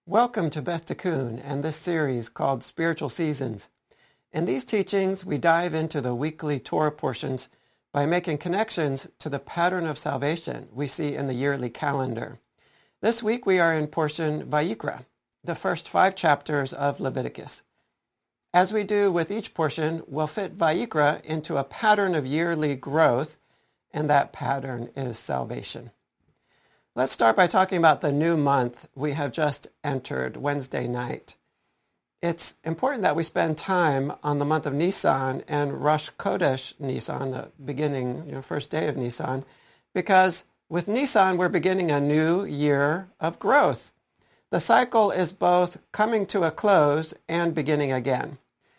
Welcome to Beth Tikkun and this series called Spiritual Seasons. In these teachings, we dive into the weekly Torah portions by making connections to the pattern of salvation we see in the yearly calendar. This week we are in portion Vayikra, the first 5 chapters of Leviticus. As we do with each portion, we'll fit Vayikra into a pattern of yearly growth, and that pattern is salvation. Let's start by talking about the new month we have just entered, Wednesday night. It's important that we spend time on the month of Nisan and Rosh Chodesh Nisan, the beginning, first day of Nisan, because with Nisan we're beginning a new year of growth. The cycle is both coming to a close and beginning again.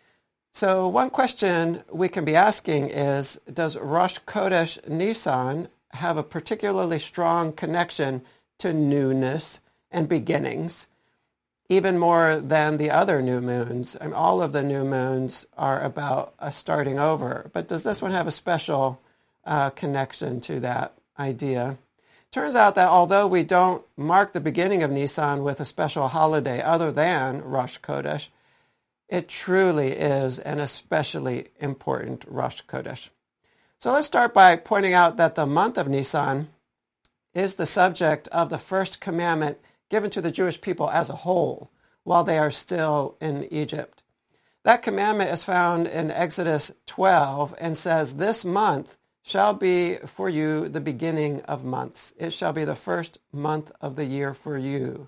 So one question we can be asking is, does Rosh Chodesh Nisan have a particularly strong connection to newness and beginnings, even more than the other new moons? I mean, all of the new moons are about a starting over, but does this one have a special connection to that idea? Turns out that although we don't mark the beginning of Nisan with a special holiday other than Rosh Chodesh, it truly is an especially important Rosh Chodesh. So let's start by pointing out that the month of Nisan is the subject of the first commandment given to the Jewish people as a whole while they are still in Egypt. That commandment is found in Exodus 12 and says, "This month shall be for you the beginning of months. It shall be the first month of the year for you."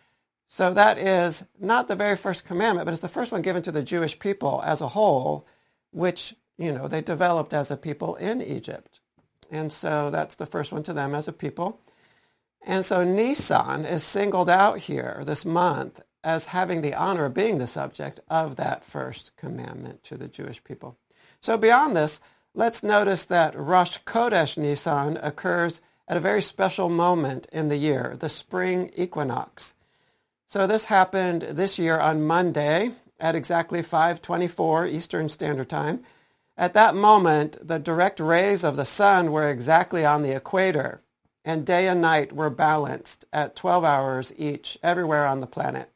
So that is not the very first commandment, but it's the first one given to the Jewish people as a whole, which they developed as a people in Egypt. And so that's the first one to them as a people. And so Nisan is singled out here this month as having the honor of being the subject of that first commandment to the Jewish people. So beyond this, let's notice that Rosh Chodesh Nisan occurs at a very special moment in the year, the spring equinox. So this happened this year on Monday at exactly 5:24 Eastern Standard Time. At that moment, the direct rays of the sun were exactly on the equator, and day and night were balanced at 12 hours each everywhere on the planet.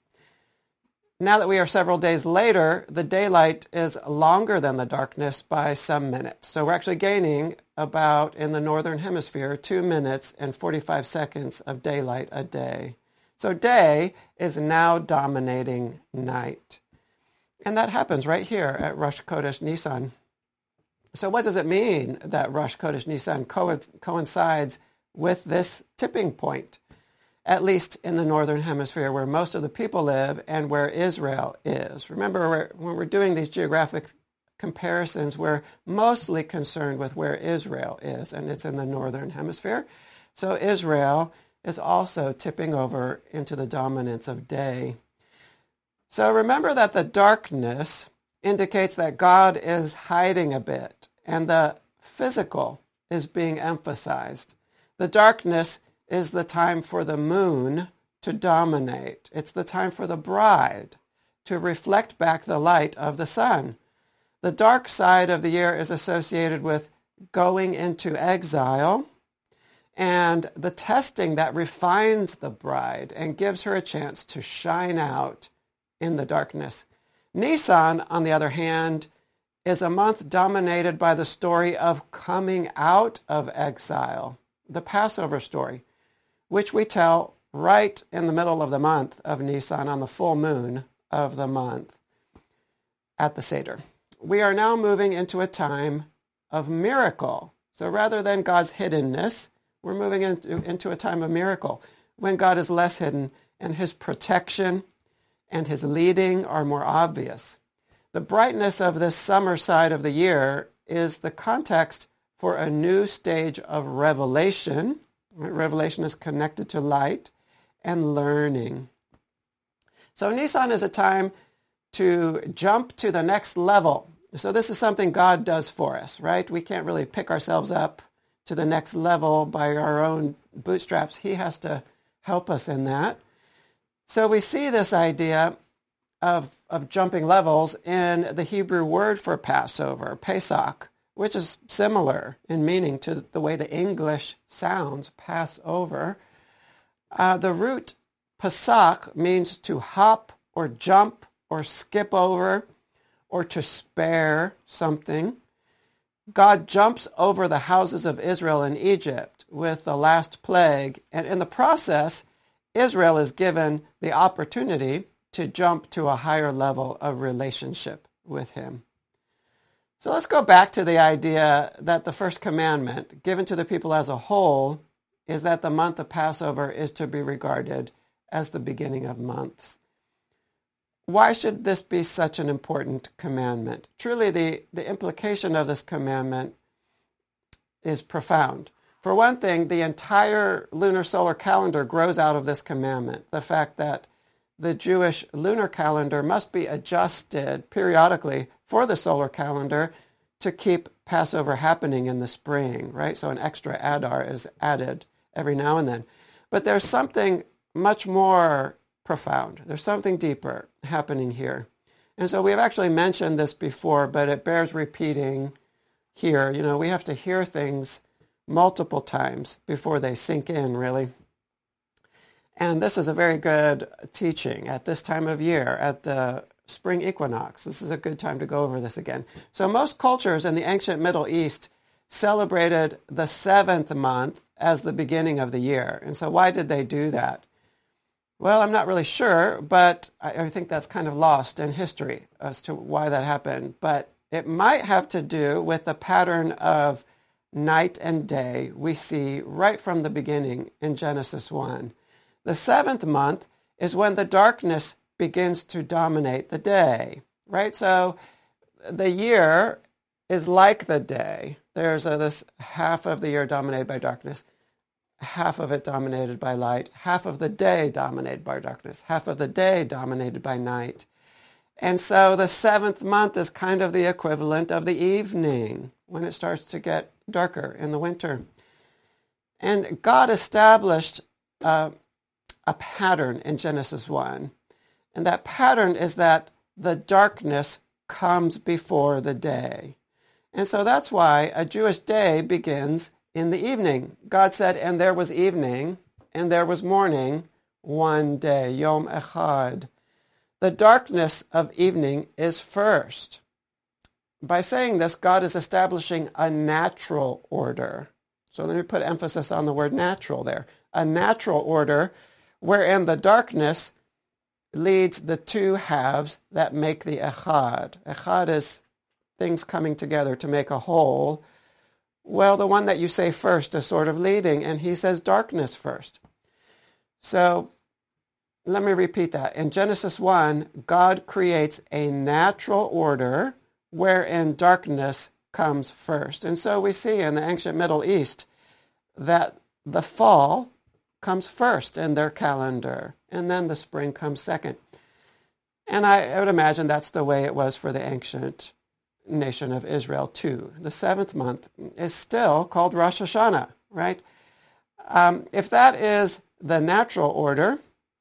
Now that we are several days later, the daylight is longer than the darkness by some minutes. So we're actually gaining about, in the northern hemisphere, 2 minutes and 45 seconds of daylight a day. So day is now dominating night. And that happens right here at Rosh Chodesh Nisan. So what does it mean that Rosh Chodesh Nisan coincides with this tipping point, at least in the northern hemisphere where most of the people live and where Israel is? Remember, when we're doing these geographic comparisons, we're mostly concerned with where Israel is, and it's in the northern hemisphere. So Israel is also tipping over into the dominance of day. So remember that the darkness indicates that God is hiding a bit, and the physical is being emphasized. The darkness is the time for the moon to dominate. It's the time for the bride to reflect back the light of the sun. The dark side of the year is associated with going into exile and the testing that refines the bride and gives her a chance to shine out in the darkness. Nisan, on the other hand, is a month dominated by the story of coming out of exile, the Passover story, which we tell right in the middle of the month of Nisan on the full moon of the month at the Seder. We are now moving into a time of miracle. So rather than God's hiddenness, we're moving into a time of miracle when God is less hidden and his protection and his leading are more obvious. The brightness of this summer side of the year is the context for a new stage of revelation. Revelation is connected to light and learning. So Nisan is a time to jump to the next level. So this is something God does for us, right? We can't really pick ourselves up to the next level by our own bootstraps. He has to help us in that. So we see this idea of jumping levels in the Hebrew word for Passover, Pesach, which is similar in meaning to the way the English sounds, Passover. The root Pesach means to hop or jump or skip over or to spare something. God jumps over the houses of Israel in Egypt with the last plague, and in the process, Israel is given the opportunity to jump to a higher level of relationship with him. So let's go back to the idea that the first commandment given to the people as a whole is that the month of Passover is to be regarded as the beginning of months. Why should this be such an important commandment? Truly, the implication of this commandment is profound. For one thing, the entire lunar solar calendar grows out of this commandment. The fact that the Jewish lunar calendar must be adjusted periodically for the solar calendar to keep Passover happening in the spring, right? So an extra Adar is added every now and then. But there's something much more profound. There's something deeper happening here. And so we have actually mentioned this before, but it bears repeating here. You know, we have to hear things multiple times before they sink in, really. And this is a very good teaching at this time of year, at the spring equinox. This is a good time to go over this again. So most cultures in the ancient Middle East celebrated the 7th month as the beginning of the year. And so why did they do that? Well, I'm not really sure, but I think that's kind of lost in history as to why that happened. But it might have to do with the pattern of night and day we see right from the beginning in Genesis 1. The 7th month is when the darkness begins to dominate the day, right? So the year is like the day. There's this half of the year dominated by darkness, half of it dominated by light, half of the day dominated by darkness, half of the day dominated by night. And so the 7th month is kind of the equivalent of the evening when it starts to get darker in the winter. And God established a pattern in Genesis 1. And that pattern is that the darkness comes before the day. And so that's why a Jewish day begins in the evening. God said, and there was evening, and there was morning, one day, Yom Echad. The darkness of evening is first. By saying this, God is establishing a natural order. So let me put emphasis on the word natural there. A natural order wherein the darkness leads the two halves that make the Echad. Echad is things coming together to make a whole. Well, the one that you say first is sort of leading, and he says darkness first. So let me repeat that. In Genesis 1, God creates a natural order wherein darkness comes first. And so we see in the ancient Middle East that the fall comes first in their calendar, and then the spring comes second. And I would imagine that's the way it was for the ancient nation of Israel too. The 7th month is still called Rosh Hashanah, right? If that is the natural order,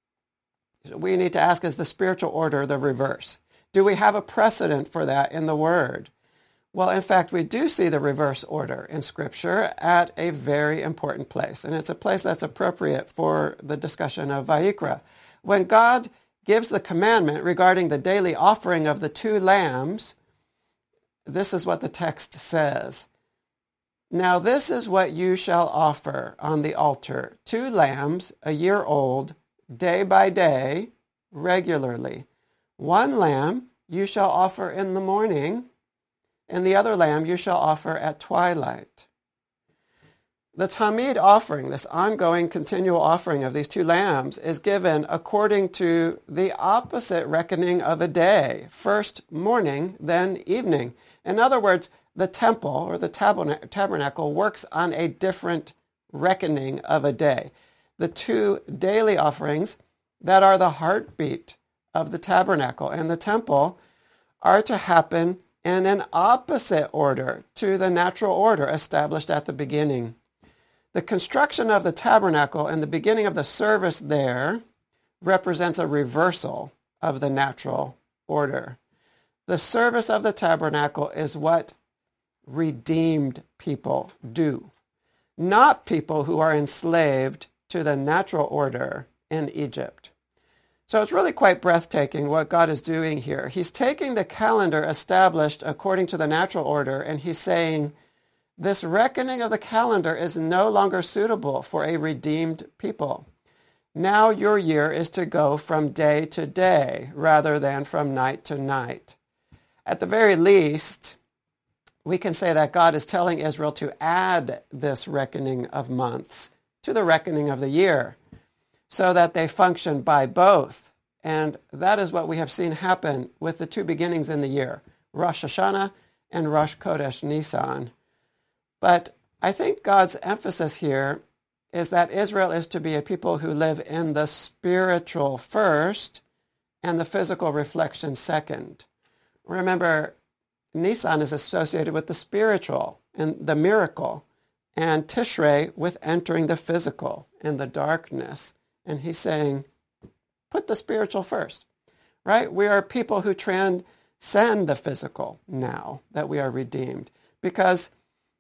we need to ask, is the spiritual order the reverse? Do we have a precedent for that in the Word? Well, in fact, we do see the reverse order in Scripture at a very important place, and it's a place that's appropriate for the discussion of Vayikra. When God gives the commandment regarding the daily offering of the 2 lambs, this is what the text says. Now this is what you shall offer on the altar, 2 lambs, a year old, day by day, regularly. 1 lamb you shall offer in the morning, and the other lamb you shall offer at twilight. The Tamid offering, this ongoing continual offering of these 2 lambs, is given according to the opposite reckoning of a day, first morning, then evening. In other words, the temple or the tabernacle works on a different reckoning of a day. The 2 daily offerings that are the heartbeat of the tabernacle and the temple are to happen in an opposite order to the natural order established at the beginning. The construction of the tabernacle and the beginning of the service there represents a reversal of the natural order. The service of the tabernacle is what redeemed people do, not people who are enslaved to the natural order in Egypt. So it's really quite breathtaking what God is doing here. He's taking the calendar established according to the natural order, and he's saying, this reckoning of the calendar is no longer suitable for a redeemed people. Now your year is to go from day to day rather than from night to night. At the very least, we can say that God is telling Israel to add this reckoning of months to the reckoning of the year, so that they function by both. And that is what we have seen happen with the two beginnings in the year, Rosh Hashanah and Rosh Chodesh Nisan. But I think God's emphasis here is that Israel is to be a people who live in the spiritual first and the physical reflection second. Remember, Nisan is associated with the spiritual and the miracle, and Tishrei with entering the physical and the darkness. And he's saying, put the spiritual first, right? We are people who transcend the physical now that we are redeemed, because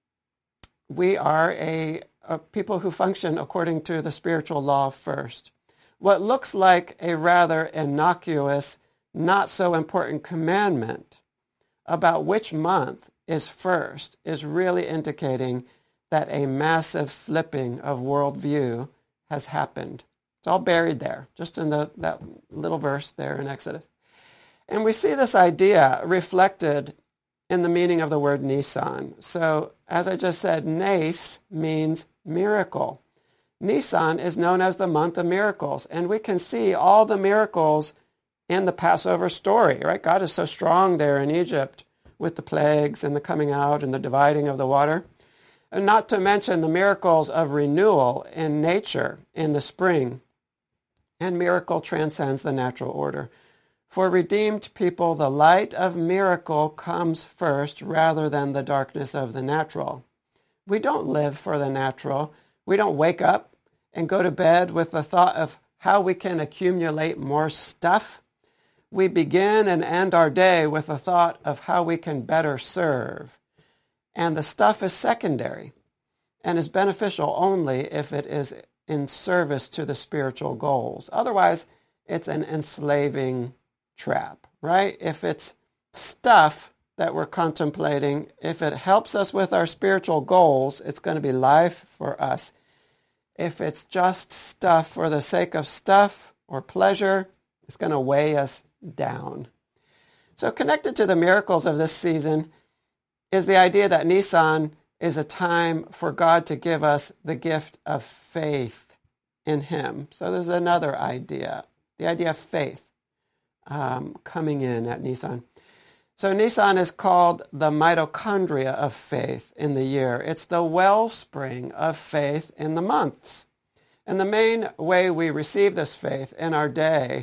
we are a people who function according to the spiritual law first. What looks like a rather innocuous, not so important commandment about which month is first is really indicating that a massive flipping of worldview has happened. It's all buried there, just in that little verse there in Exodus. And we see this idea reflected in the meaning of the word Nisan. So, as I just said, Nes means miracle. Nisan is known as the month of miracles, and we can see all the miracles in the Passover story, right? God is so strong there in Egypt with the plagues and the coming out and the dividing of the water. And not to mention the miracles of renewal in nature in the spring. And miracle transcends the natural order. For redeemed people, the light of miracle comes first rather than the darkness of the natural. We don't live for the natural. We don't wake up and go to bed with the thought of how we can accumulate more stuff. We begin and end our day with the thought of how we can better serve. And the stuff is secondary and is beneficial only if it is in service to the spiritual goals. Otherwise, it's an enslaving trap, right? If it's stuff that we're contemplating, if it helps us with our spiritual goals, it's going to be life for us. If it's just stuff for the sake of stuff or pleasure, it's going to weigh us down. So connected to the miracles of this season is the idea that Nisan is a time for God to give us the gift of faith in him. So there's another idea, the idea of faith coming in at Nisan. So Nisan is called the mitochondria of faith in the year. It's the wellspring of faith in the months. And the main way we receive this faith in our day,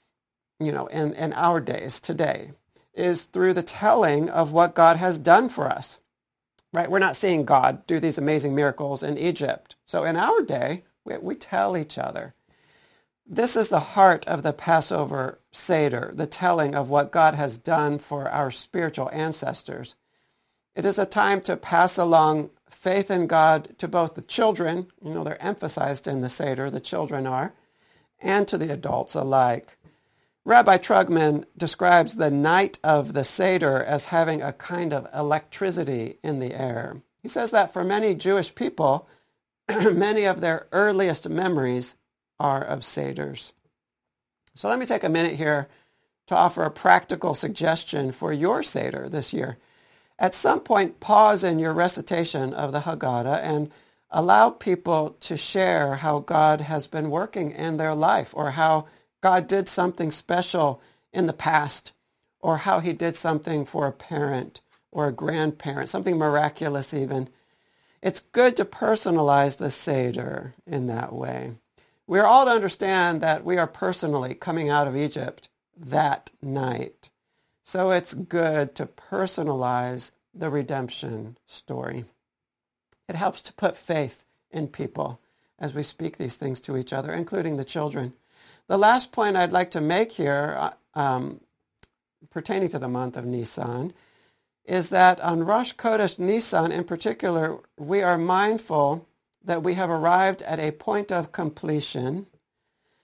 in our days today, is through the telling of what God has done for us. Right? We're not seeing God do these amazing miracles in Egypt. So in our day, we tell each other. This is the heart of the Passover Seder, the telling of what God has done for our spiritual ancestors. It is a time to pass along faith in God to both the children, they're emphasized in the Seder, the children are, and to the adults alike. Rabbi Trugman describes the night of the Seder as having a kind of electricity in the air. He says that for many Jewish people, many of their earliest memories are of Seders. So let me take a minute here to offer a practical suggestion for your Seder this year. At some point, pause in your recitation of the Haggadah and allow people to share how God has been working in their life, or how God did something special in the past, or how he did something for a parent or a grandparent, something miraculous even. It's good to personalize the Seder in that way. We are all to understand that we are personally coming out of Egypt that night. So it's good to personalize the redemption story. It helps to put faith in people as we speak these things to each other, including the children. The last point I'd like to make here, pertaining to the month of Nisan, is that on Rosh Chodesh Nisan in particular, we are mindful that we have arrived at a point of completion,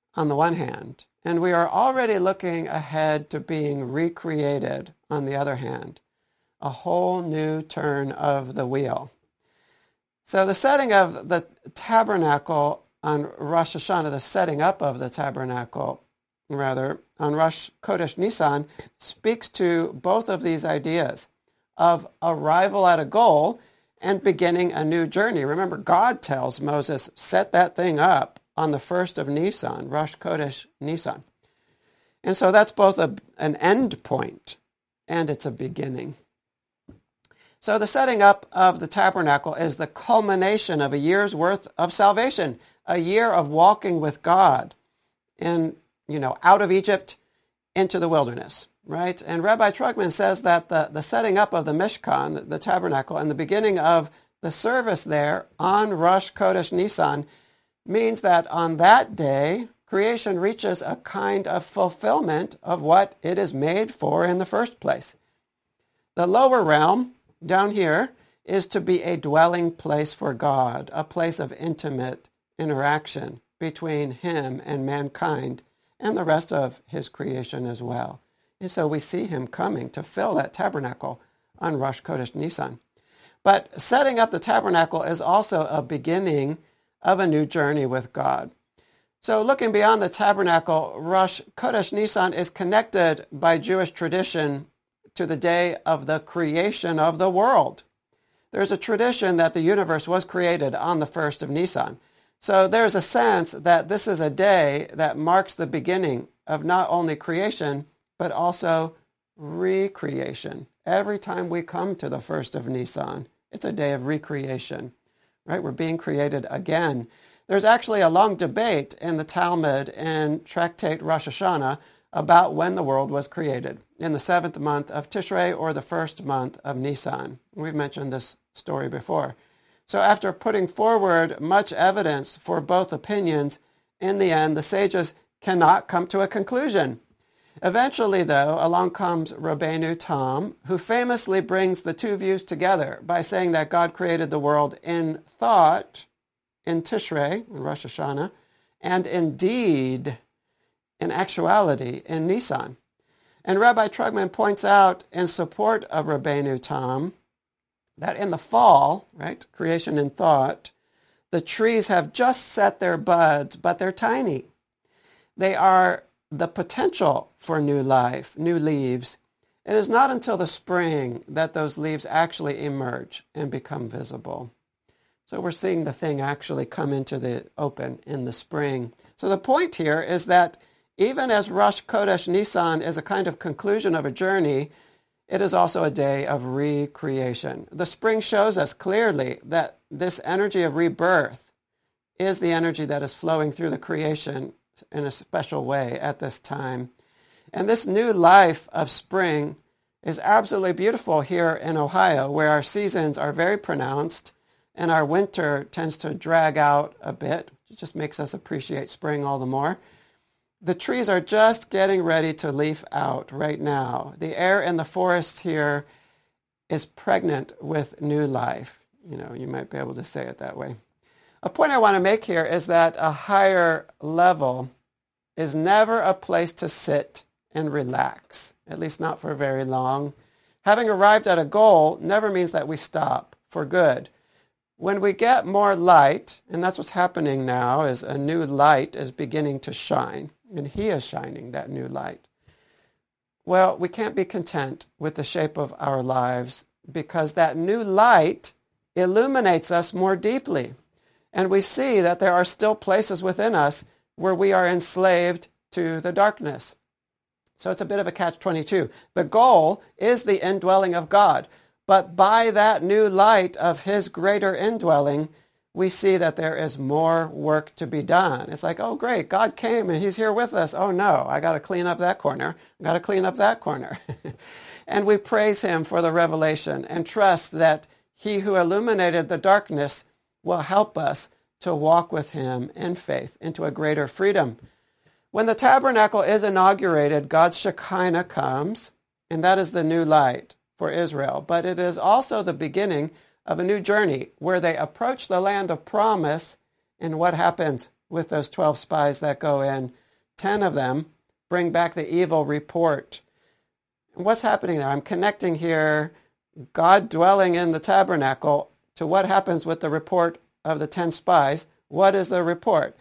on the one hand, and we are already looking ahead to being recreated on the other hand, a whole new turn of the wheel. So the setting of the tabernacle on Rosh Hashanah, the setting up of the tabernacle, rather, on Rosh Chodesh Nisan, speaks to both of these ideas of arrival at a goal and beginning a new journey. Remember, God tells Moses, set that thing up on the first of Nisan, Rosh Chodesh Nisan. And so that's both an end point and it's a beginning. So the setting up of the tabernacle is the culmination of a year's worth of salvation, a year of walking with God out of Egypt into the wilderness, right? And Rabbi Trugman says that the setting up of the Mishkan, the tabernacle, and the beginning of the service there on Rosh Chodesh Nisan means that on that day, creation reaches a kind of fulfillment of what it is made for in the first place. The lower realm, down here, is to be a dwelling place for God, a place of intimate interaction between him and mankind and the rest of his creation as well. And so we see him coming to fill that tabernacle on Rosh Chodesh Nisan. But setting up the tabernacle is also a beginning of a new journey with God. So looking beyond the tabernacle, Rosh Chodesh Nisan is connected by Jewish tradition to the day of the creation of the world. There's a tradition that the universe was created on the 1st of Nisan. So there's a sense that this is a day that marks the beginning of not only creation, but also recreation. Every time we come to the 1st of Nisan, it's a day of recreation, right? We're being created again. There's actually a long debate in the Talmud and Tractate Rosh Hashanah about when the world was created, in the 7th month of Tishrei or the 1st month of Nisan. We've mentioned this story before. So after putting forward much evidence for both opinions, in the end, the sages cannot come to a conclusion. Eventually, though, along comes Rabbeinu Tam, who famously brings the two views together by saying that God created the world in thought, in Tishrei, in Rosh Hashanah, and in deed, in actuality, in Nisan. And Rabbi Trugman points out in support of Rabbeinu Tam that in the fall, right, creation in thought, the trees have just set their buds, but they're tiny. They are the potential for new life, new leaves. It is not until the spring that those leaves actually emerge and become visible. So we're seeing the thing actually come into the open in the spring. So the point here is that even as Rosh Chodesh Nisan is a kind of conclusion of a journey, it is also a day of recreation. The spring shows us clearly that this energy of rebirth is the energy that is flowing through the creation in a special way at this time. And this new life of spring is absolutely beautiful here in Ohio, where our seasons are very pronounced and our winter tends to drag out a bit. It just makes us appreciate spring all the more. The trees are just getting ready to leaf out right now. The air in the forest here is pregnant with new life. You might be able to say it that way. A point I want to make here is that a higher level is never a place to sit and relax, at least not for very long. Having arrived at a goal never means that we stop for good. When we get more light, and that's what's happening now, is a new light is beginning to shine, and he is shining that new light. Well, we can't be content with the shape of our lives because that new light illuminates us more deeply. And we see that there are still places within us where we are enslaved to the darkness. So it's a bit of a catch-22. The goal is the indwelling of God. But by that new light of his greater indwelling, we see that there is more work to be done. It's like, oh, great, God came and he's here with us. Oh, no, I got to clean up that corner. I got to clean up that corner. And we praise him for the revelation and trust that he who illuminated the darkness will help us to walk with him in faith into a greater freedom. When the tabernacle is inaugurated, God's Shekinah comes, and that is the new light for Israel. But it is also the beginning of a new journey where they approach the land of promise, and what happens with those 12 spies that go in 10 of them bring back the evil report. What's happening there? I'm connecting here God dwelling in the tabernacle to what happens with the report of the 10 spies. What is the report?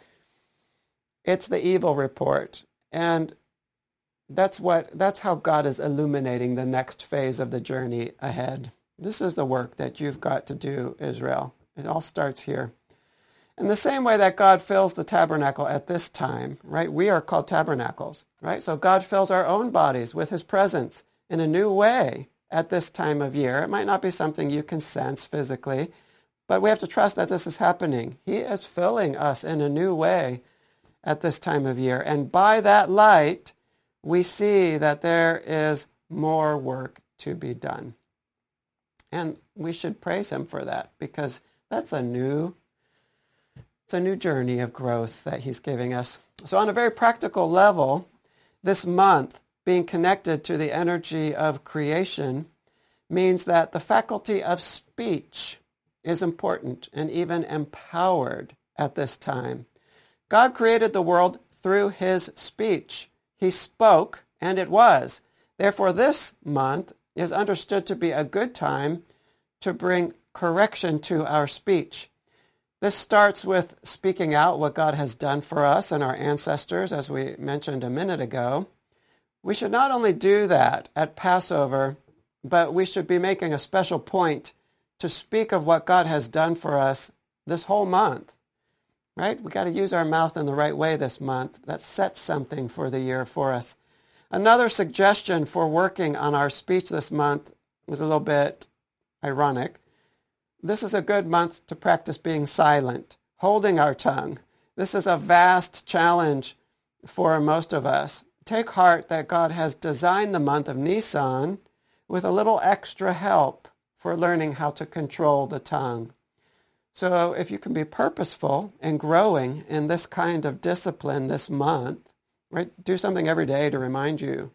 It's the evil report. And that's how God is illuminating the next phase of the journey ahead. This is the work that you've got to do, Israel. It all starts here. In the same way that God fills the tabernacle at this time, right? We are called tabernacles, right? So God fills our own bodies with his presence in a new way at this time of year. It might not be something you can sense physically, but we have to trust that this is happening. He is filling us in a new way at this time of year. And by that light, we see that there is more work to be done. And we should praise him for that, because that's a new journey of growth that he's giving us. So on a very practical level, this month being connected to the energy of creation means that the faculty of speech is important and even empowered at this time. God created the world through his speech. He spoke, and it was. Therefore, this month is understood to be a good time to bring correction to our speech. This starts with speaking out what God has done for us and our ancestors, as we mentioned a minute ago. We should not only do that at Passover, but we should be making a special point to speak of what God has done for us this whole month, right? We got to use our mouth in the right way this month. That sets something for the year for us. Another suggestion for working on our speech this month was a little bit ironic. This is a good month to practice being silent, holding our tongue. This is a vast challenge for most of us. Take heart that God has designed the month of Nisan with a little extra help for learning how to control the tongue. So if you can be purposeful and growing in this kind of discipline this month, right? Do something every day to remind you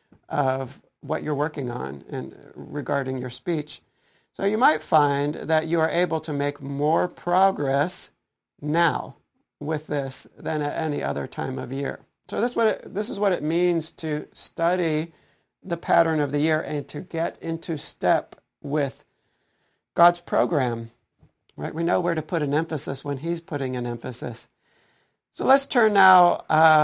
of what you're working on and regarding your speech. So you might find that you are able to make more progress now with this than at any other time of year. So this is what it means to study the pattern of the year and to get into step with God's program. Right? We know where to put an emphasis when he's putting an emphasis. So let's turn now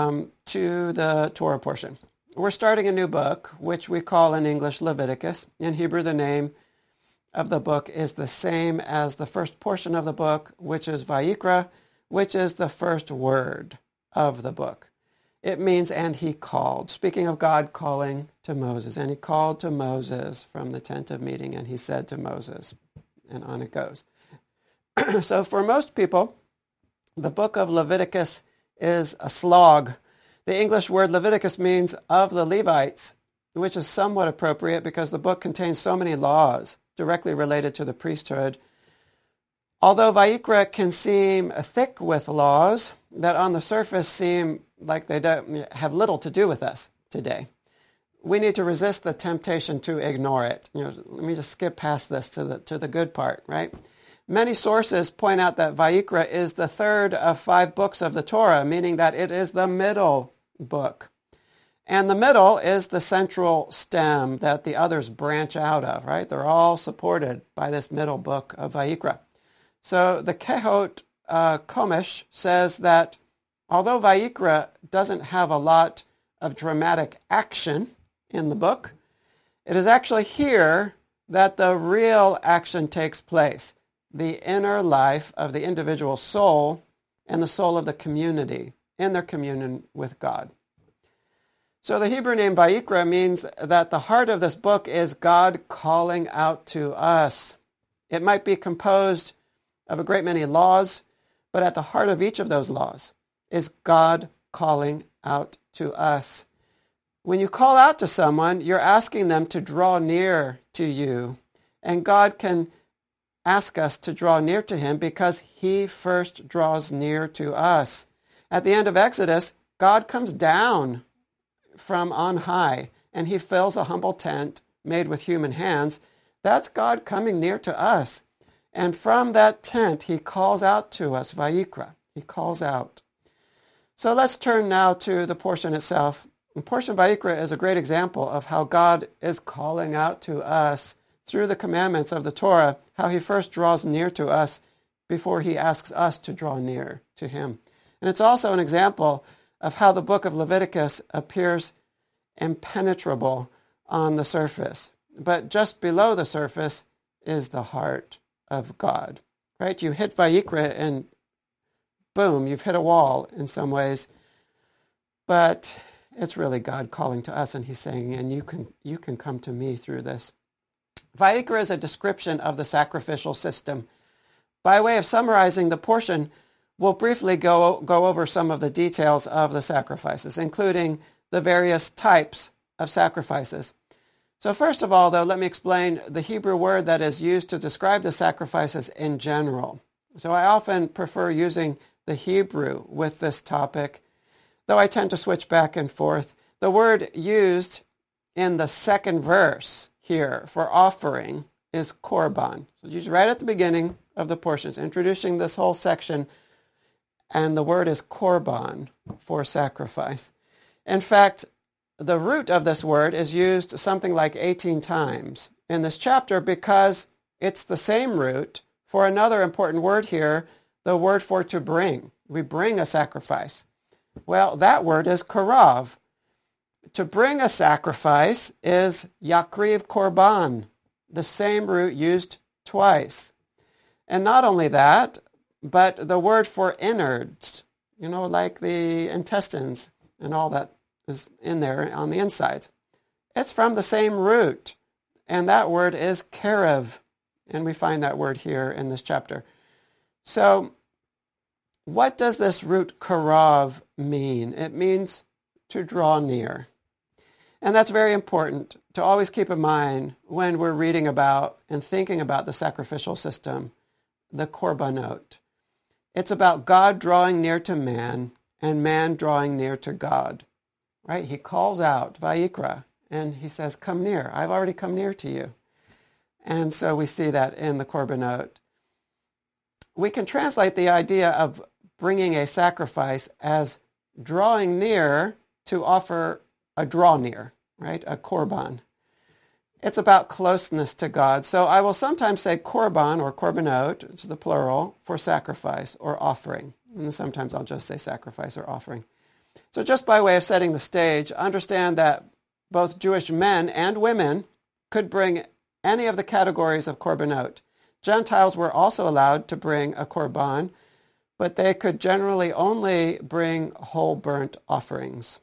to the Torah portion. We're starting a new book, which we call in English Leviticus. In Hebrew, the name of the book is the same as the first portion of the book, which is Vayikra, which is the first word of the book. It means, and he called. Speaking of God calling to Moses. And he called to Moses from the tent of meeting, and he said to Moses, and on it goes. So for most people, the book of Leviticus is a slog. The English word Leviticus means of the Levites, which is somewhat appropriate because the book contains so many laws directly related to the priesthood. Although Vayikra can seem thick with laws that on the surface seem like they don't have little to do with us today, we need to resist the temptation to ignore it. Let me just skip past this to the good part, right? Many sources point out that Vayikra is the third of 5 books of the Torah, meaning that it is the middle book. And the middle is the central stem that the others branch out of, right? They're all supported by this middle book of Vayikra. So the Kehot Komesh says that although Vayikra doesn't have a lot of dramatic action in the book, it is actually here that the real action takes place. The inner life of the individual soul and the soul of the community in their communion with God. So the Hebrew name Vayikra means that the heart of this book is God calling out to us. It might be composed of a great many laws, but at the heart of each of those laws is God calling out to us. When you call out to someone, you're asking them to draw near to you. And God can ask us to draw near to him because he first draws near to us. At the end of Exodus, God comes down from on high, and he fills a humble tent made with human hands. That's God coming near to us. And from that tent, he calls out to us, Vayikra. He calls out. So let's turn now to the portion itself. The portion of Vayikra is a great example of how God is calling out to us through the commandments of the Torah, how he first draws near to us before he asks us to draw near to him. And it's also an example of how the book of Leviticus appears impenetrable on the surface. But just below the surface is the heart of God. Right? You hit Vayikra and boom, you've hit a wall in some ways. But it's really God calling to us, and he's saying, and you can come to me through this. Vayikra is a description of the sacrificial system. By way of summarizing the portion, we'll briefly go over some of the details of the sacrifices, including the various types of sacrifices. So first of all, though, let me explain the Hebrew word that is used to describe the sacrifices in general. So I often prefer using the Hebrew with this topic, though I tend to switch back and forth. The word used in the second verse here for offering is korban. So it's used right at the beginning of the portions, introducing this whole section, and the word is korban, for sacrifice. In fact, the root of this word is used something like 18 times in this chapter because it's the same root for another important word here, the word for to bring. We bring a sacrifice. Well, that word is karav. To bring a sacrifice is yakriv korban, the same root used twice. And not only that, but the word for innards, like the intestines and all that is in there on the inside. It's from the same root, and that word is karev, and we find that word here in this chapter. So what does this root karav mean? It means to draw near. And that's very important to always keep in mind when we're reading about and thinking about the sacrificial system, the korbanot. It's about God drawing near to man and man drawing near to God. Right? He calls out, Vayikra, and he says, come near. I've already come near to you. And so we see that in the korbanot. We can translate the idea of bringing a sacrifice as drawing near to offer a draw near, right? A korban. It's about closeness to God. So I will sometimes say korban or korbanot, it's the plural, for sacrifice or offering. And sometimes I'll just say sacrifice or offering. So just by way of setting the stage, understand that both Jewish men and women could bring any of the categories of korbanot. Gentiles were also allowed to bring a korban, but they could generally only bring whole burnt offerings.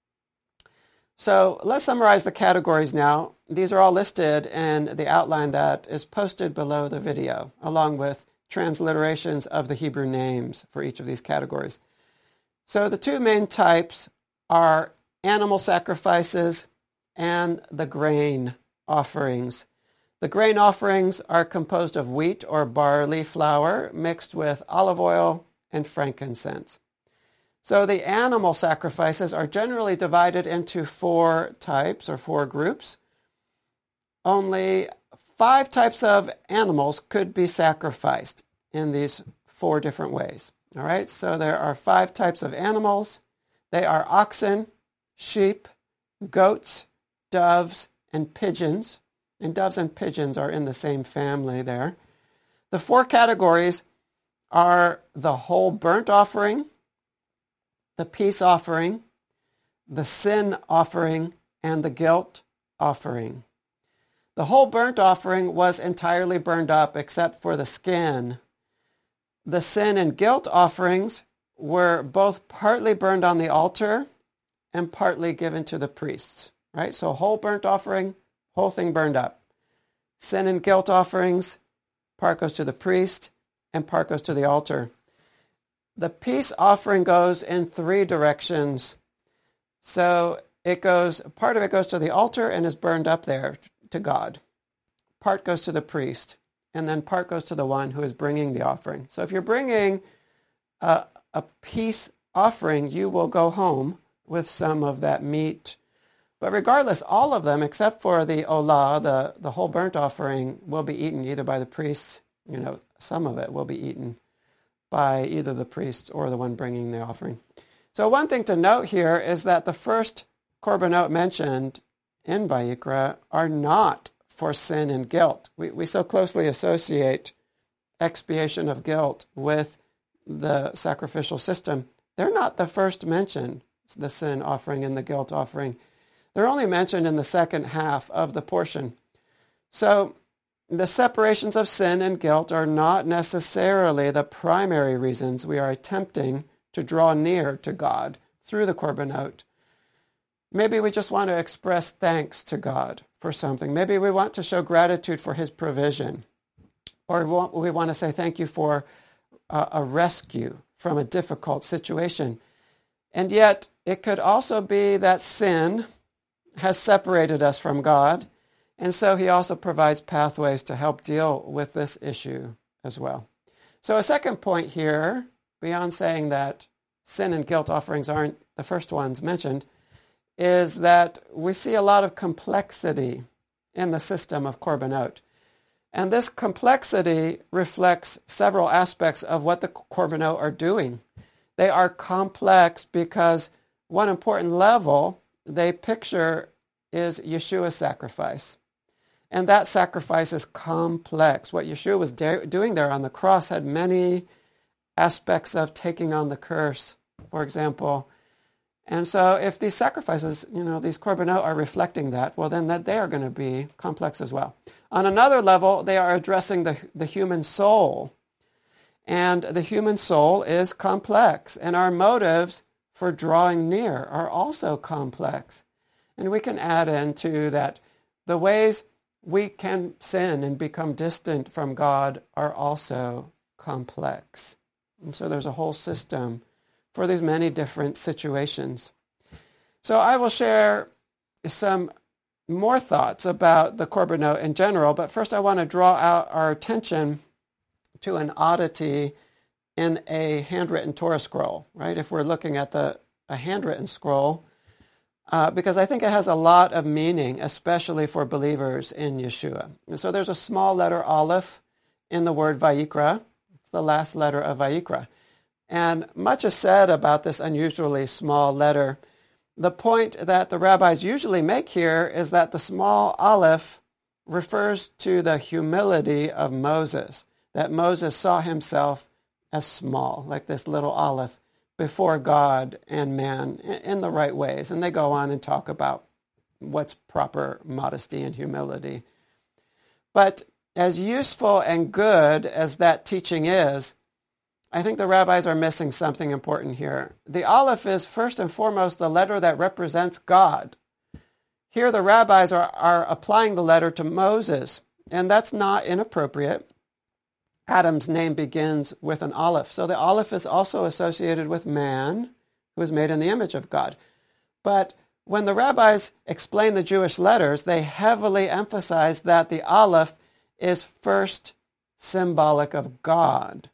So let's summarize the categories now. These are all listed in the outline that is posted below the video, along with transliterations of the Hebrew names for each of these categories. So the two main types are animal sacrifices and the grain offerings. The grain offerings are composed of wheat or barley flour mixed with olive oil and frankincense. So the animal sacrifices are generally divided into 4 types or 4 groups. Only 5 types of animals could be sacrificed in these 4 different ways. All right, so there are 5 types of animals. They are oxen, sheep, goats, doves, and pigeons. And doves and pigeons are in the same family there. The 4 categories are the whole burnt offering, the peace offering, the sin offering, and the guilt offering. The whole burnt offering was entirely burned up except for the skin. The sin and guilt offerings were both partly burned on the altar and partly given to the priests. Right? So whole burnt offering, whole thing burned up. Sin and guilt offerings, part goes to the priest and part goes to the altar. The peace offering goes in 3 directions. So part of it goes to the altar and is burned up there to God. Part goes to the priest, and then part goes to the one who is bringing the offering. So if you're bringing a peace offering, you will go home with some of that meat. But regardless, all of them, except for the olah, the whole burnt offering, will be eaten either by the priests. Some of it will be eaten by either the priests or the one bringing the offering. So one thing to note here is that the first korbanot mentioned in Vayikra are not for sin and guilt. We so closely associate expiation of guilt with the sacrificial system. They're not the first mention, the sin offering and the guilt offering. They're only mentioned in the second half of the portion. So the separations of sin and guilt are not necessarily the primary reasons we are attempting to draw near to God through the korbanot. Maybe we just want to express thanks to God for something. Maybe we want to show gratitude for his provision. Or we want to say thank you for a rescue from a difficult situation. And yet, it could also be that sin has separated us from God, and so he also provides pathways to help deal with this issue as well. So a second point here, beyond saying that sin and guilt offerings aren't the first ones mentioned, is that we see a lot of complexity in the system of korbanot. And this complexity reflects several aspects of what the korbanot are doing. They are complex because one important level they picture is Yeshua's sacrifice. And that sacrifice is complex. What Yeshua was doing there on the cross had many aspects of taking on the curse, for example. And so if these sacrifices, these korbanot are reflecting that, well, then that they are going to be complex as well. On another level, they are addressing the human soul. And the human soul is complex. And our motives for drawing near are also complex. And we can add into that the ways we can sin and become distant from God are also complex. And so there's a whole system for these many different situations. So I will share some more thoughts about the korbanot in general, but first I want to draw out our attention to an oddity in a handwritten Torah scroll, right? If we're looking at a handwritten scroll, because I think it has a lot of meaning, especially for believers in Yeshua. And so there's a small letter aleph in the word Vayikra. It's the last letter of Vayikra. And much is said about this unusually small letter. The point that the rabbis usually make here is that the small aleph refers to the humility of Moses, that Moses saw himself as small, like this little aleph, before God and man in the right ways. And they go on and talk about what's proper modesty and humility. But as useful and good as that teaching is, I think the rabbis are missing something important here. The aleph is first and foremost the letter that represents God. Here the rabbis are applying the letter to Moses, and that's not inappropriate. Adam's name begins with an aleph. So the aleph is also associated with man, who is made in the image of God. But when the rabbis explain the Jewish letters, they heavily emphasize that the aleph is first symbolic of God.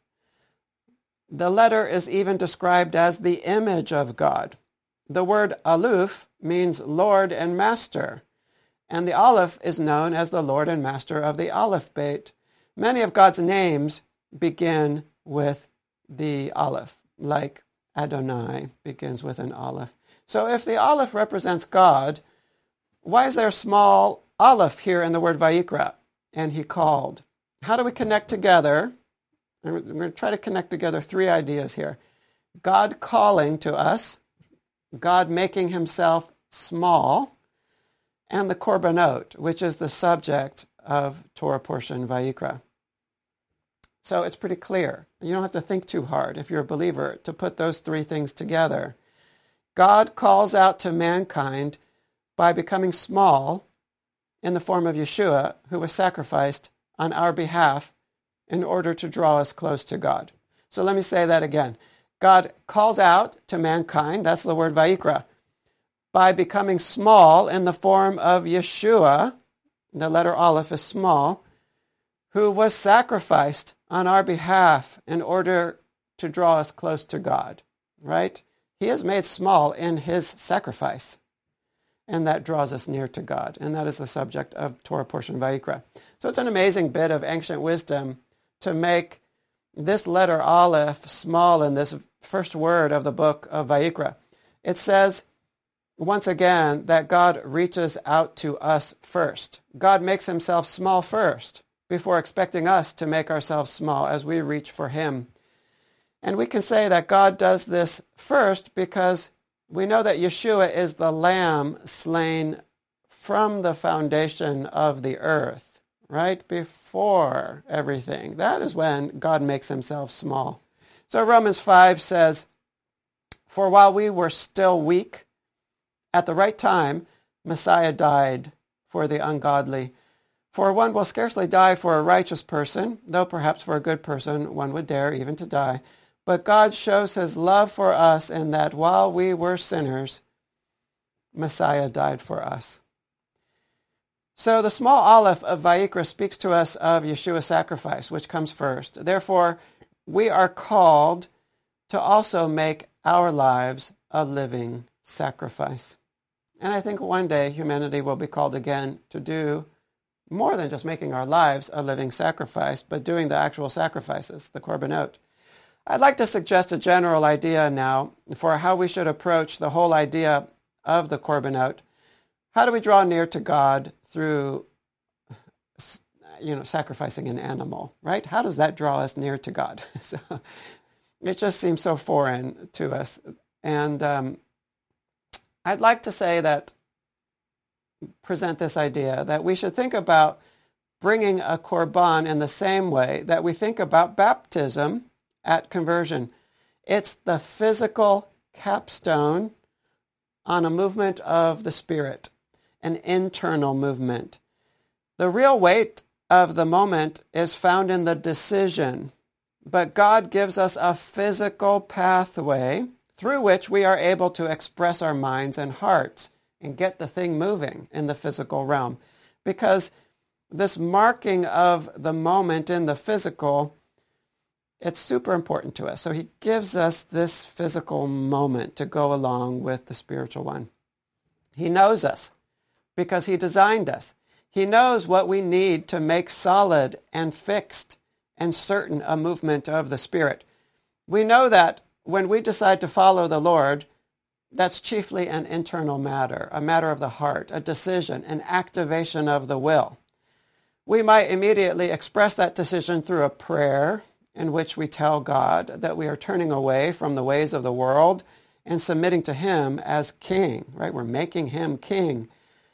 The letter is even described as the image of God. The word aluf means Lord and Master, and the aleph is known as the Lord and Master of the aleph beit. Many of God's names begin with the aleph, like Adonai begins with an aleph. So if the aleph represents God, why is there a small aleph here in the word Vayikra? And he called. How do we connect together? We're going to try to connect together three ideas here. God calling to us, God making himself small, and the korbanot, which is the subject of Torah portion Vayikra. So it's pretty clear. You don't have to think too hard, if you're a believer, to put those three things together. God calls out to mankind by becoming small in the form of Yeshua, who was sacrificed on our behalf in order to draw us close to God. So let me say that again. God calls out to mankind, that's the word Vayikra, by becoming small in the form of Yeshua, the letter aleph is small, who was sacrificed on our behalf in order to draw us close to God, right? He is made small in his sacrifice, and that draws us near to God, and that is the subject of Torah portion Vayikra. So it's an amazing bit of ancient wisdom to make this letter aleph small in this first word of the book of Vayikra. It says, once again, that God reaches out to us first. God makes himself small first before expecting us to make ourselves small as we reach for him. And we can say that God does this first because we know that Yeshua is the Lamb slain from the foundation of the earth, right before everything. That is when God makes himself small. So Romans 5 says, "For while we were still weak, at the right time, Messiah died for the ungodly. For one will scarcely die for a righteous person, though perhaps for a good person one would dare even to die. But God shows his love for us in that while we were sinners, Messiah died for us." So the small aleph of Vayikra speaks to us of Yeshua's sacrifice, which comes first. Therefore, we are called to also make our lives a living sacrifice. And I think one day humanity will be called again to do more than just making our lives a living sacrifice, but doing the actual sacrifices, the korbanot. I'd like to suggest a general idea now for how we should approach the whole idea of the korbanot. How do we draw near to God through, sacrificing an animal, right? How does that draw us near to God? So it just seems so foreign to us. And I'd like to present this idea that we should think about bringing a korban in the same way that we think about baptism at conversion. It's the physical capstone on a movement of the Spirit, an internal movement. The real weight of the moment is found in the decision, but God gives us a physical pathway through which we are able to express our minds and hearts and get the thing moving in the physical realm. Because this marking of the moment in the physical, it's super important to us. So he gives us this physical moment to go along with the spiritual one. He knows us because he designed us. He knows what we need to make solid and fixed and certain a movement of the Spirit. We know that when we decide to follow the Lord, that's chiefly an internal matter, a matter of the heart, a decision, an activation of the will. We might immediately express that decision through a prayer in which we tell God that we are turning away from the ways of the world and submitting to him as king, right? We're making him king.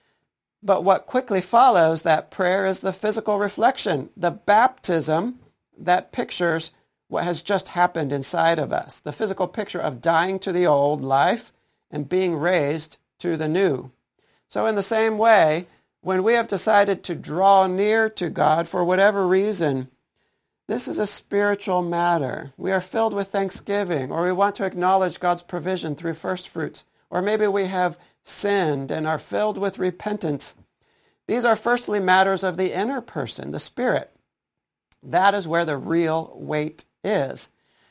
But what quickly follows that prayer is the physical reflection, the baptism that pictures what has just happened inside of us, the physical picture of dying to the old life and being raised to the new. So in the same way, when we have decided to draw near to God for whatever reason, this is a spiritual matter. We are filled with thanksgiving, or we want to acknowledge God's provision through first fruits, or maybe we have sinned and are filled with repentance. These are firstly matters of the inner person, the spirit. That is where the real weight is.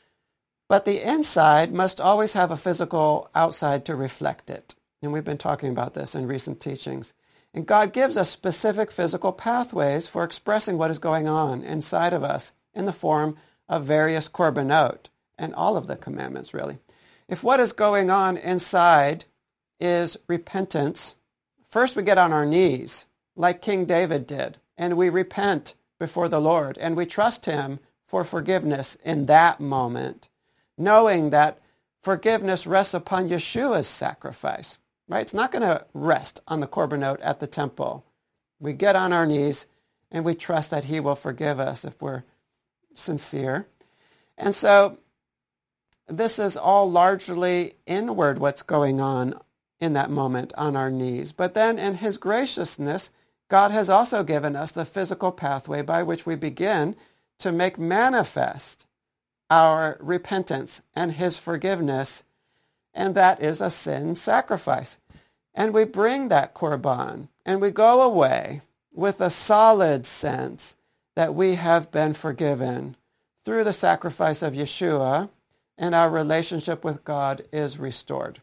But the inside must always have a physical outside to reflect it. And we've been talking about this in recent teachings. And God gives us specific physical pathways for expressing what is going on inside of us in the form of various korbanot and all of the commandments, really. If what is going on inside is repentance, first we get on our knees, like King David did, and we repent before the Lord, and we trust him for forgiveness in that moment, knowing that forgiveness rests upon Yeshua's sacrifice, right? It's not going to rest on the korbanot at the temple. We get on our knees, and we trust that he will forgive us if we're sincere. And so this is all largely inward, what's going on in that moment on our knees. But then in his graciousness, God has also given us the physical pathway by which we begin to make manifest our repentance and his forgiveness, and that is a sin sacrifice. And we bring that korban, and we go away with a solid sense that we have been forgiven through the sacrifice of Yeshua, and our relationship with God is restored.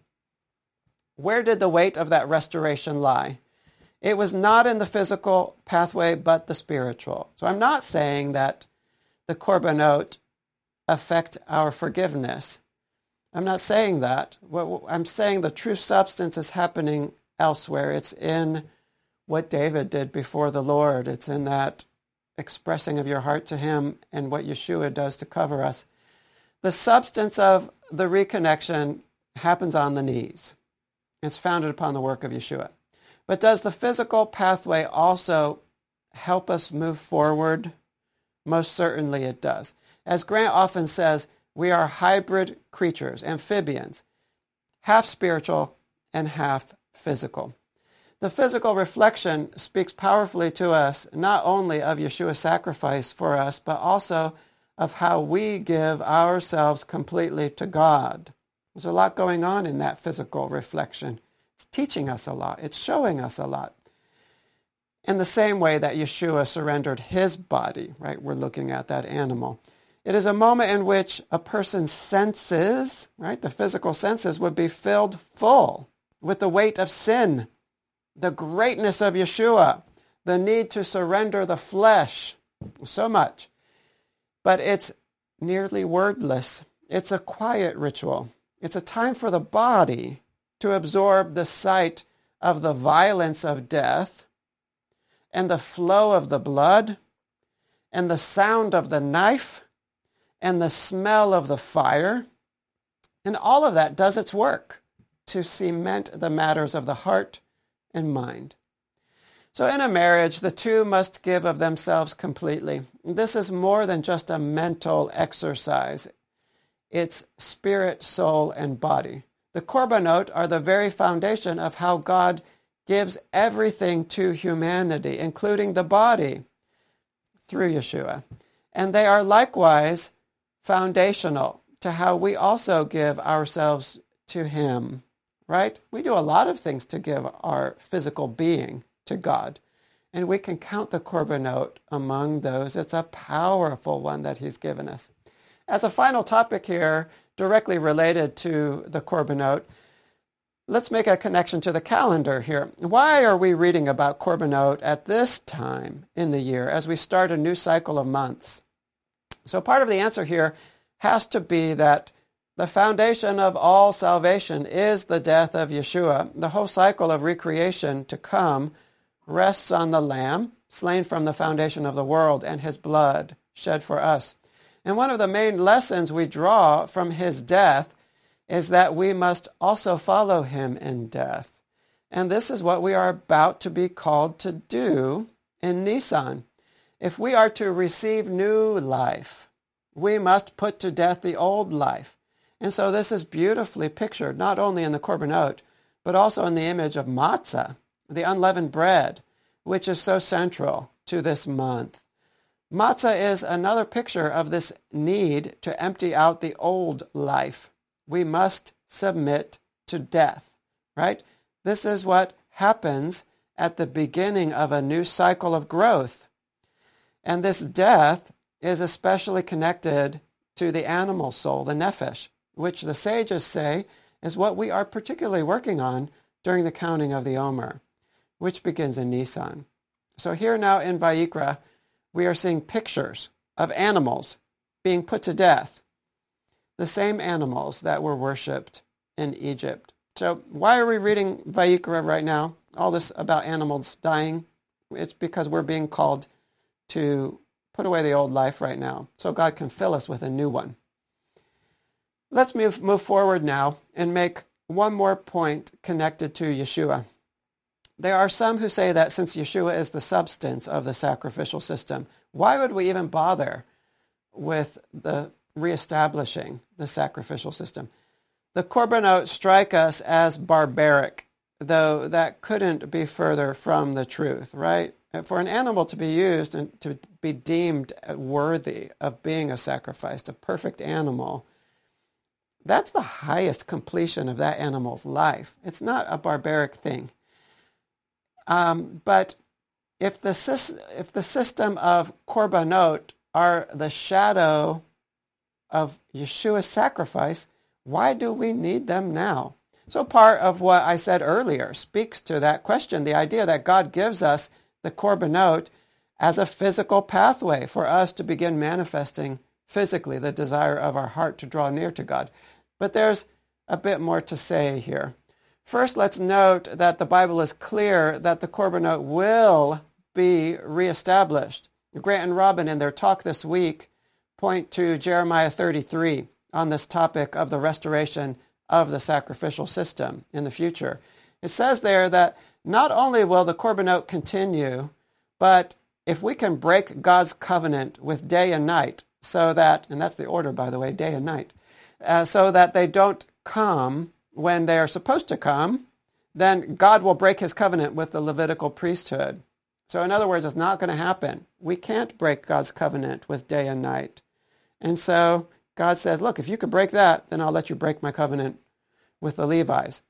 Where did the weight of that restoration lie? It was not in the physical pathway, but the spiritual. So I'm not saying that the korbanot affect our forgiveness. I'm not saying that. I'm saying the true substance is happening elsewhere. It's in what David did before the Lord. It's in that expressing of your heart to him and what Yeshua does to cover us. The substance of the reconnection happens on the knees. It's founded upon the work of Yeshua. But does the physical pathway also help us move forward? Most certainly it does. As Grant often says, we are hybrid creatures, amphibians, half spiritual and half physical. The physical reflection speaks powerfully to us not only of Yeshua's sacrifice for us, but also of how we give ourselves completely to God. There's a lot going on in that physical reflection. It's teaching us a lot. It's showing us a lot. In the same way that Yeshua surrendered his body, right? We're looking at that animal. It is a moment in which a person's senses, right, the physical senses, would be filled full with the weight of sin, the greatness of Yeshua, the need to surrender the flesh, so much. But it's nearly wordless. It's a quiet ritual. It's a time for the body to absorb the sight of the violence of death and the flow of the blood and the sound of the knife and the smell of the fire. And all of that does its work to cement the matters of the heart and mind. So in a marriage, the two must give of themselves completely. This is more than just a mental exercise. It's spirit, soul, and body. The korbanot are the very foundation of how God gives everything to humanity, including the body, through Yeshua. And they are likewise foundational to how we also give ourselves to him, right? We do a lot of things to give our physical being to God, and we can count the korbanot among those. It's a powerful one that he's given us. As a final topic here, directly related to the korbanot, let's make a connection to the calendar here. Why are we reading about korbanot at this time in the year as we start a new cycle of months? So part of the answer here has to be that the foundation of all salvation is the death of Yeshua. The whole cycle of recreation to come rests on the Lamb, slain from the foundation of the world, and his blood shed for us. And one of the main lessons we draw from his death is that we must also follow him in death. And this is what we are about to be called to do in Nisan. If we are to receive new life, we must put to death the old life. And so this is beautifully pictured, not only in the korbanot, but also in the image of matzah, the unleavened bread, which is so central to this month. Matzah is another picture of this need to empty out the old life. We must submit to death, right? This is what happens at the beginning of a new cycle of growth. And this death is especially connected to the animal soul, the nefesh, which the sages say is what we are particularly working on during the counting of the Omer, which begins in Nisan. So here now in Vayikra, we are seeing pictures of animals being put to death, the same animals that were worshipped in Egypt. So why are we reading Vayikra right now? All this about animals dying? It's because we're being called to put away the old life right now, so God can fill us with a new one. Let's move forward now and make one more point connected to Yeshua. There are some who say that since Yeshua is the substance of the sacrificial system, why would we even bother with the reestablishing the sacrificial system? The korbanot strike us as barbaric, though that couldn't be further from the truth, right? For an animal to be used and to be deemed worthy of being a sacrifice, a perfect animal, that's the highest completion of that animal's life. It's not a barbaric thing. But if the system of korbanot are the shadow of Yeshua's sacrifice, why do we need them now? So part of what I said earlier speaks to that question, the idea that God gives us the korbanot as a physical pathway for us to begin manifesting physically the desire of our heart to draw near to God. But there's a bit more to say here. First, let's note that the Bible is clear that the korbanot will be reestablished. Grant and Robin, in their talk this week, point to Jeremiah 33 on this topic of the restoration of the sacrificial system in the future. It says there that not only will the korbanot continue, but if we can break God's covenant with day and night, so that, and that's the order, by the way, day and night, so that they don't come when they are supposed to come, then God will break his covenant with the Levitical priesthood. So in other words, it's not going to happen. We can't break God's covenant with day and night. And so God says, look, if you could break that, then I'll let you break my covenant with the Levites.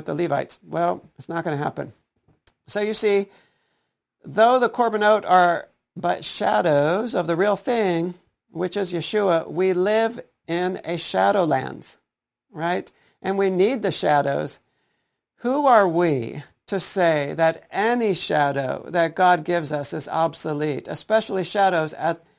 Well, it's not going to happen. So you see, though the korbanot are but shadows of the real thing, which is Yeshua, we live in a shadowlands, right? And we need the shadows. Who are we to say that any shadow that God gives us is obsolete, especially shadows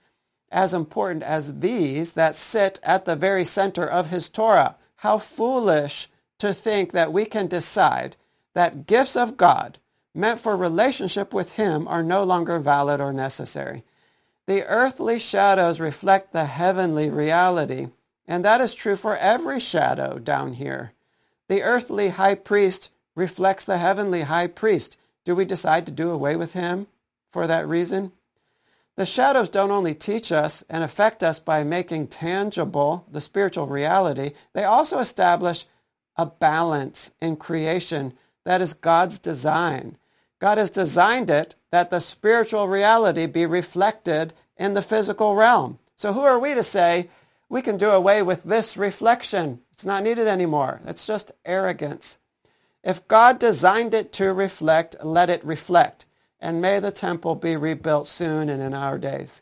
as important as these that sit at the very center of his Torah? How foolish to think that we can decide that gifts of God meant for relationship with him are no longer valid or necessary. The earthly shadows reflect the heavenly reality, and that is true for every shadow down here. The earthly high priest reflects the heavenly high priest. Do we decide to do away with him for that reason? The shadows don't only teach us and affect us by making tangible the spiritual reality, they also establish a balance in creation that is God's design. God has designed it that the spiritual reality be reflected in the physical realm. So who are we to say we can do away with this reflection? It's not needed anymore. That's just arrogance. If God designed it to reflect, let it reflect. And may the temple be rebuilt soon and in our days.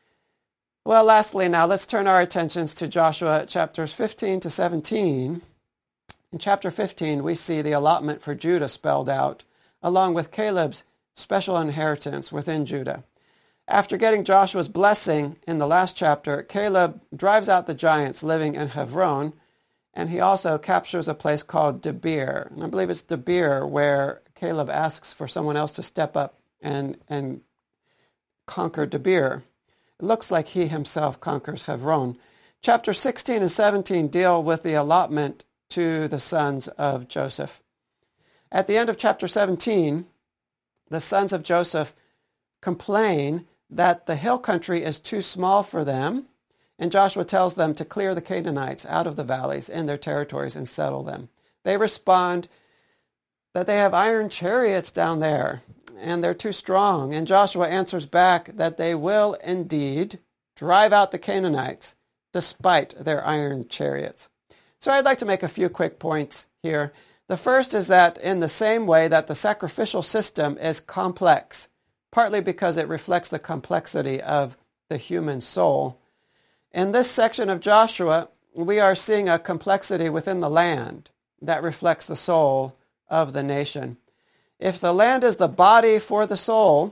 Well, lastly now, let's turn our attentions to Joshua chapters 15 to 17. In chapter 15, we see the allotment for Judah spelled out, along with Caleb's special inheritance within Judah. After getting Joshua's blessing in the last chapter, Caleb drives out the giants living in Hebron, and he also captures a place called Debir. And I believe it's Debir where Caleb asks for someone else to step up and conquer Debir. It looks like he himself conquers Hebron. Chapter 16 and 17 deal with the allotment to the sons of Joseph. At the end of chapter 17, the sons of Joseph complain that the hill country is too small for them, and Joshua tells them to clear the Canaanites out of the valleys in their territories and settle them. They respond that they have iron chariots down there, and they're too strong. And Joshua answers back that they will indeed drive out the Canaanites despite their iron chariots. So I'd like to make a few quick points here. The first is that in the same way that the sacrificial system is complex, partly because it reflects the complexity of the human soul, in this section of Joshua, we are seeing a complexity within the land that reflects the soul of the nation. If the land is the body for the soul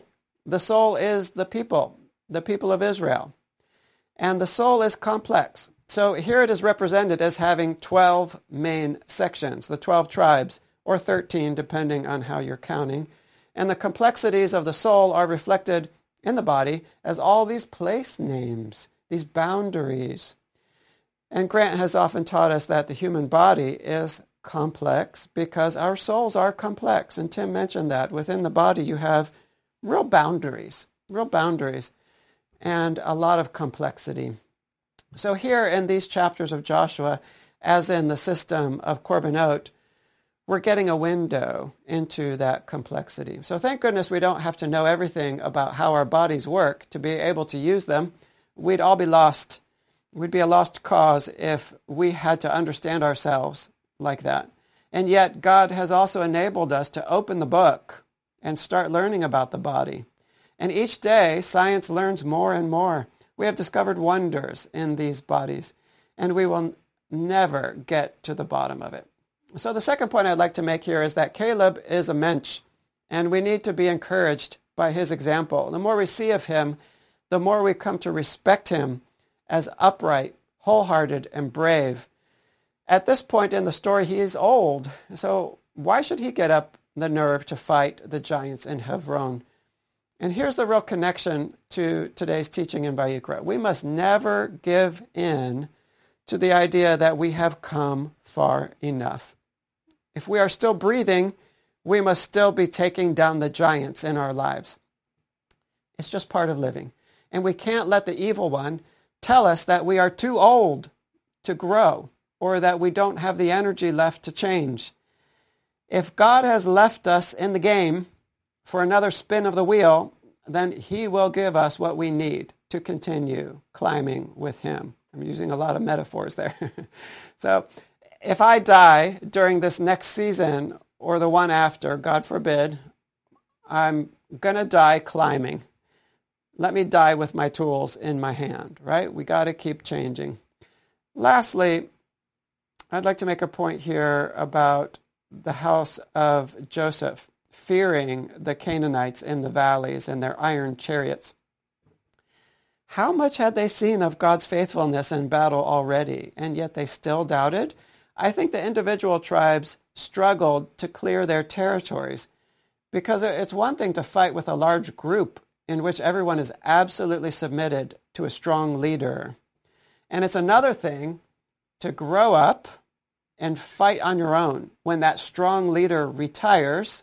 is the people of Israel. And the soul is complex. So here it is represented as having 12 main sections, the 12 tribes, or 13 depending on how you're counting. And the complexities of the soul are reflected in the body as all these place names, these boundaries. And Grant has often taught us that the human body is complex because our souls are complex. And Tim mentioned that within the body you have real boundaries, and a lot of complexity. So here in these chapters of Joshua, as in the system of korbanot, we're getting a window into that complexity. So thank goodness we don't have to know everything about how our bodies work to be able to use them. We'd all be lost. We'd be a lost cause if we had to understand ourselves like that. And yet God has also enabled us to open the book and start learning about the body. And each day, science learns more and more. We have discovered wonders in these bodies, and we will never get to the bottom of it. So the second point I'd like to make here is that Caleb is a mensch, and we need to be encouraged by his example. The more we see of him, the more we come to respect him as upright, wholehearted, and brave. At this point in the story, he is old. So why should he get up the nerve to fight the giants in Hebron? And here's the real connection to today's teaching in Vayikra. We must never give in to the idea that we have come far enough. If we are still breathing, we must still be taking down the giants in our lives. It's just part of living. And we can't let the evil one tell us that we are too old to grow or that we don't have the energy left to change. If God has left us in the game for another spin of the wheel, then he will give us what we need to continue climbing with him. I'm using a lot of metaphors there. So if I die during this next season or the one after, God forbid, I'm going to die climbing. Let me die with my tools in my hand, right? We got to keep changing. Lastly, I'd like to make a point here about the house of Joseph fearing the Canaanites in the valleys and their iron chariots. How much had they seen of God's faithfulness in battle already, and yet they still doubted? I think the individual tribes struggled to clear their territories, because it's one thing to fight with a large group in which everyone is absolutely submitted to a strong leader. And it's another thing to grow up and fight on your own when that strong leader retires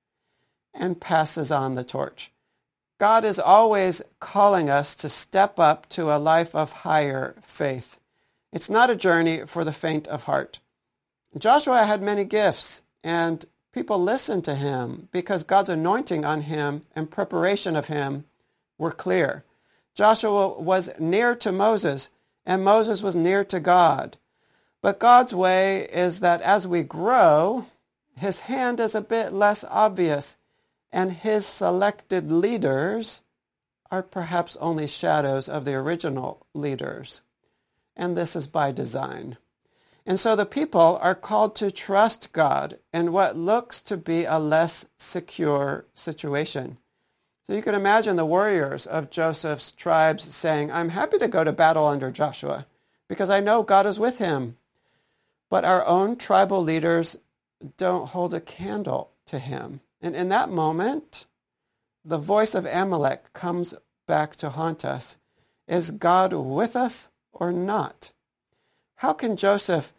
and passes on the torch. God is always calling us to step up to a life of higher faith. It's not a journey for the faint of heart. Joshua had many gifts, and people listened to him because God's anointing on him and preparation of him were clear. Joshua was near to Moses, and Moses was near to God. But God's way is that as we grow, his hand is a bit less obvious, and his selected leaders are perhaps only shadows of the original leaders. And this is by design. And so the people are called to trust God in what looks to be a less secure situation. So you can imagine the warriors of Joseph's tribes saying, I'm happy to go to battle under Joshua because I know God is with him. But our own tribal leaders don't hold a candle to him. And in that moment, the voice of Amalek comes back to haunt us. Is God with us or not? How can Joseph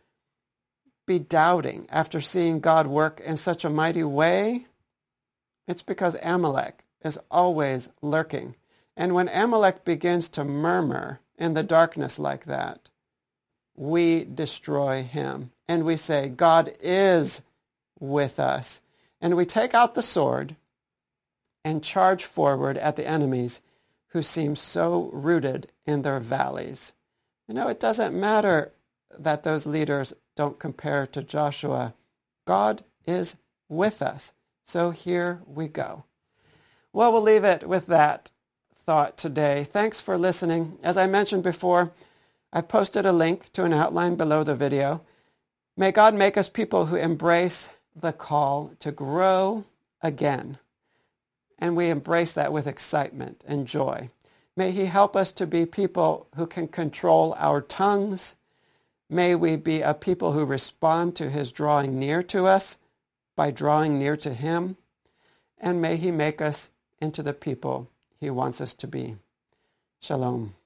be doubting after seeing God work in such a mighty way? It's because Amalek is always lurking. And when Amalek begins to murmur in the darkness like that, we destroy him. And we say, God is with us. And we take out the sword and charge forward at the enemies who seem so rooted in their valleys. You know, it doesn't matter that those leaders don't compare to Joshua. God is with us. So here we go. Well, we'll leave it with that thought today. Thanks for listening. As I mentioned before, I've posted a link to an outline below the video. May God make us people who embrace the call to grow again. And we embrace that with excitement and joy. May he help us to be people who can control our tongues. May we be a people who respond to his drawing near to us by drawing near to him. And may he make us into the people he wants us to be. Shalom.